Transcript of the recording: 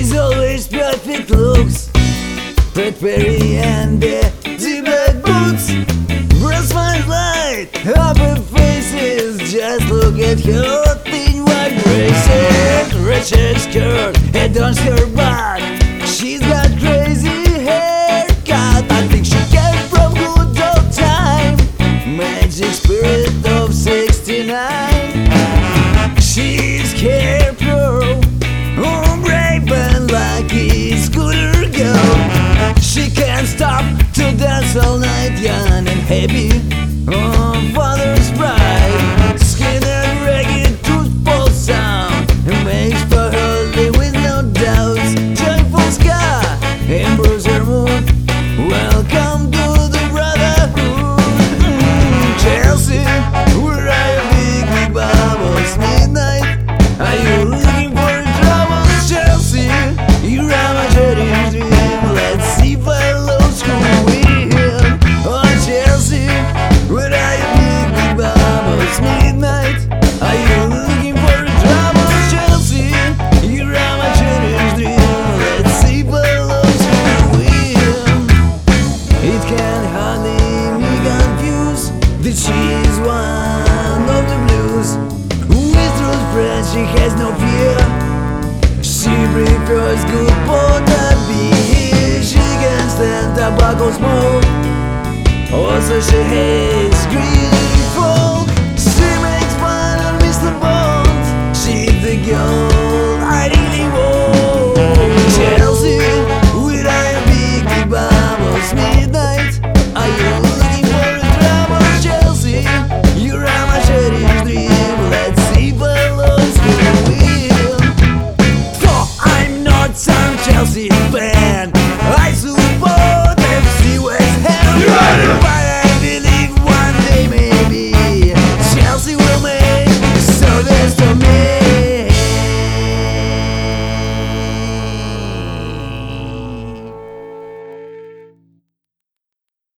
She's always perfect looks, Fred Perry and the black boots. Breast fine light up her faces. Just look at her thin white braces. Red shirt skirt, adorns her butt. She's got crazy haircut. I think she came from good old time, magic spirit of '69. She's scarecrow, brave and lucky scooter girl. She can't stop to dance all night, young and happy on father's bride. Skin and ragged truthful sound makes for her live with no doubts. Joyful sky improves her mood. Welcome to the brotherhood. Chelsea, where are you, big bubbles? Midnight, are you looking for trouble? Chelsea, you're a majority dream. Let's see fellows who win. Oh Chelsea, where are you, big bubbles? Midnight, are you looking for trouble? Chelsea, you're a majority dream. Let's see fellows who win. It can hardly be confused that she is one of the blues. With those friends she has no fear. She prefers good border beer. She can stand tobacco smoke. Also she hates green